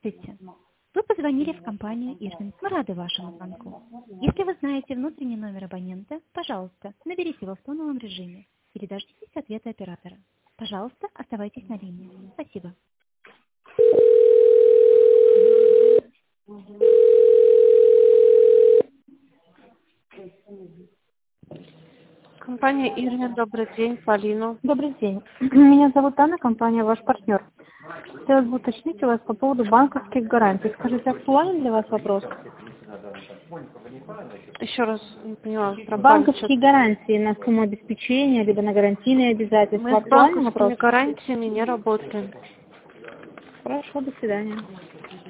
Здравствуйте. Вы позвонили в компанию Ирвин. Мы рады вашему звонку. Если вы знаете внутренний номер абонента, пожалуйста, наберите его в фоновом режиме или дождитесь ответа оператора. Пожалуйста, оставайтесь на линии. Спасибо. Компания Ирвин, добрый день, Полина. Добрый день. Меня зовут Анна, компания «Ваш партнер». Хотелось бы уточнить у вас по поводу банковских гарантий. Скажите, актуален для вас вопрос? Еще раз не поняла. Банковские гарантии на сумму обеспечения, либо на гарантийные обязательства. Мы с Актуальный банковскими вопрос? гарантиями не работаем. Хорошо, до свидания.